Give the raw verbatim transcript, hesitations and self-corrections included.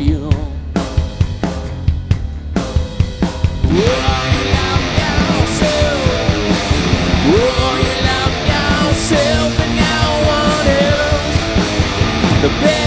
you. Oh, you love yourself. Oh, you love yourself and no one else. The best